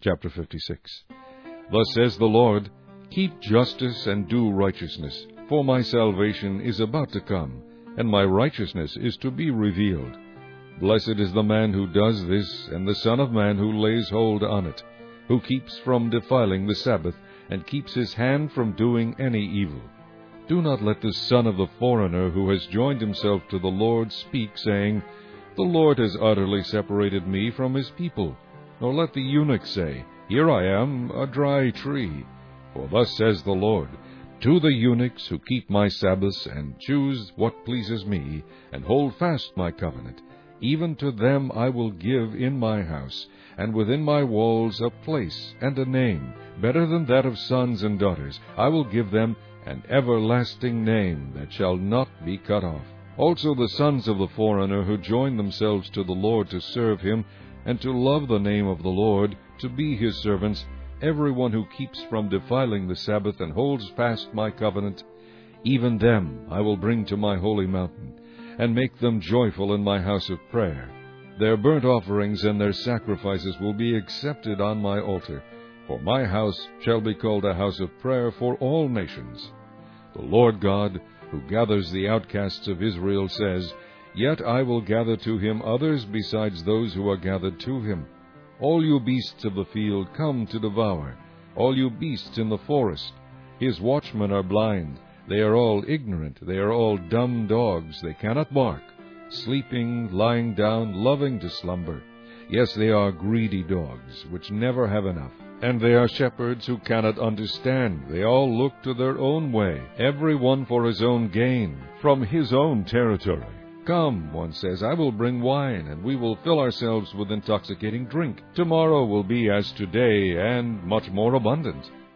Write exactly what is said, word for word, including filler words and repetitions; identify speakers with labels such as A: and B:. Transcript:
A: chapter fifty-six. Thus says the Lord, Keep justice and do righteousness, for my salvation is about to come, and my righteousness is to be revealed. Blessed is the man who does this, and the Son of Man who lays hold on it, who keeps from defiling the Sabbath, and keeps his hand from doing any evil. Do not let the son of the foreigner who has joined himself to the Lord speak, saying, The Lord has utterly separated me from his people. Nor let the eunuch say, Here I am, a dry tree. For thus says the Lord, To the eunuchs who keep my Sabbaths, and choose what pleases me, and hold fast my covenant, even to them I will give in my house, and within my walls a place and a name, better than that of sons and daughters. I will give them an everlasting name that shall not be cut off. Also the sons of the foreigner who join themselves to the Lord to serve him, and to love the name of the Lord, to be his servants, every one who keeps from defiling the Sabbath and holds fast my covenant, even them I will bring to my holy mountain, and make them joyful in my house of prayer. Their burnt offerings and their sacrifices will be accepted on my altar, for my house shall be called a house of prayer for all nations. The Lord God, who gathers the outcasts of Israel, says, Yet I will gather to him others besides those who are gathered to him. All you beasts of the field come to devour, all you beasts in the forest. His watchmen are blind, they are all ignorant, they are all dumb dogs, they cannot bark, sleeping, lying down, loving to slumber. Yes, they are greedy dogs, which never have enough. And they are shepherds who cannot understand. They all look to their own way, every one for his own gain, from his own territory. Come, one says, I will bring wine, and we will fill ourselves with intoxicating drink. Tomorrow will be as today, and much more abundant.